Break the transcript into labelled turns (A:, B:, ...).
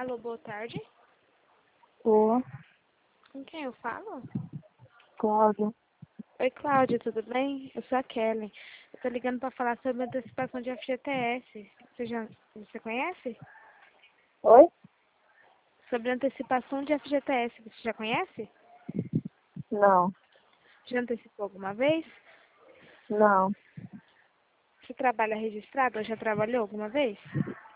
A: Alô, boa tarde.
B: Boa,
A: Com quem eu falo?
B: Cláudia.
A: Oi, Cláudia, tudo bem? Eu sou a Kelly. Eu tô ligando para falar sobre a antecipação de FGTS. Você conhece?
B: Oi?
A: Sobre a antecipação de FGTS, você já conhece?
B: Não,
A: Já antecipou alguma vez?
B: não,
A: Você trabalha registrado ou já trabalhou alguma vez?